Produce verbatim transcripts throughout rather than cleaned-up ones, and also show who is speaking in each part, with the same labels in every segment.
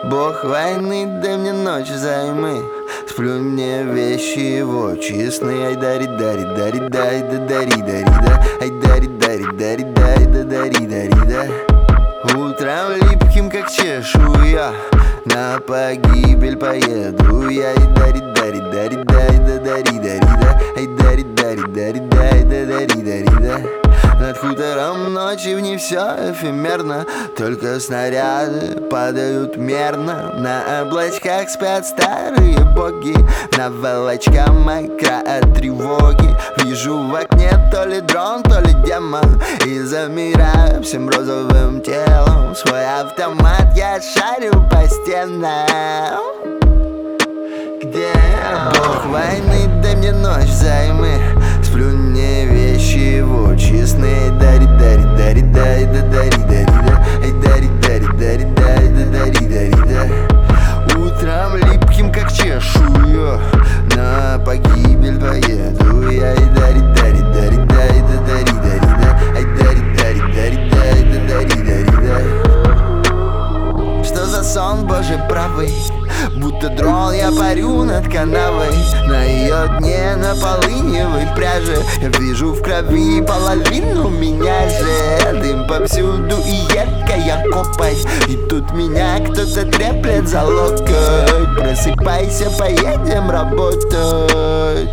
Speaker 1: Бог войны, дай мне ночь взаймы. Сплю мне вещи его честные. Ай дари дари дари дай да дари дари да. Ай дари дари дари дай да дари дари да. Утром липким как чешуя на погибель поеду я. Ай дари дари дари дай да дари дари да. Ай дари дари дари дай да дари дари да. Над хутором ночи в ней все эфемерно, только снаряды падают мерно. На облачках спят старые боги, наволочка мокра от тревоги. Вижу в окне то ли дрон, то ли демон, и замираю всем розовым телом. Свой автомат я шарю по стенам. Где Бог войны, дай мне ночь взаймы. Сплю мне вещи его честные. Дари дари дари дай да дари дари да. Ай дари дари дари дай да дари дари да. Утром липким как чешую на погибель поеду я. Ай дари дари дари дай да дари дари да. Ай дари дари дари дай да дари дари да. Что за сон, Боже правый? Будто дрон я парю над канавой. На ее дне на полыневой пряже я вижу в крови половину меня же. Дым повсюду и едкая копоть, и тут меня кто-то треплет за локоть. Просыпайся, поедем работать.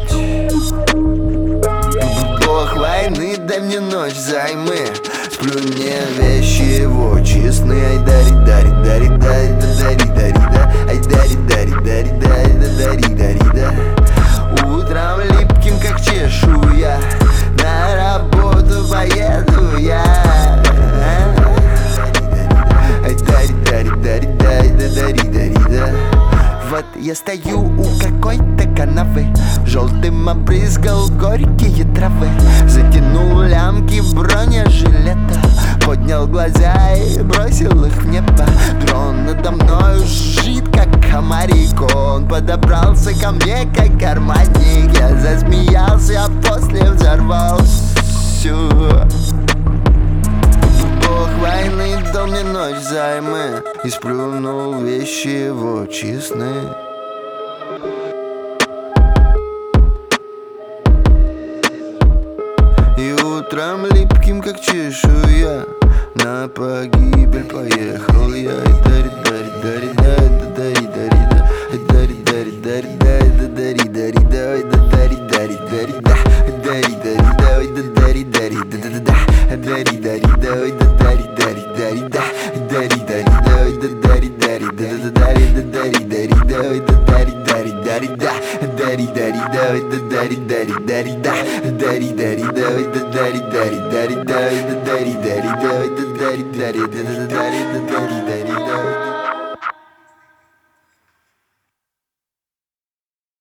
Speaker 1: Бог войны, дай мне ночь взаймы. Сплю мне вещи его честные. Ай дари дари дари дай да дари дари да. Ай дари дари дари дай да дари дари да. Утром липким как чешуя на работу поеду я. Ай дари дари дари дай да дари дари да. Вот я стою у какой-то канавы, желтым обрызгал горькие травы. Затянул лямки бронежилета, поднял глаза и бросил их в небо. Дрон надо мною жжит, как комарик. Он подобрался ко мне, как карманник. Я засмеялся, а после взорвался. Бог войны дал мне ночь взаймы и сплюнул вещи его честные. И утром липким как чешуя на погибель поехал я. И дари дари дари дай да дари дари да. И дари дари дари дай да дари дари да. И да дари дари дари да. И дари дари да. И да дари дари да да да. И дари дари да. И да дари дари дари да. И дари дари да. И да дари дари да да да. И да дари дари да. И да дари дари дари да. И дари дари да. И да дари дари дари да. И дари дари да. И да дари дари дари да. И да дари дари да. И да дари дари да да дари да дари дари да.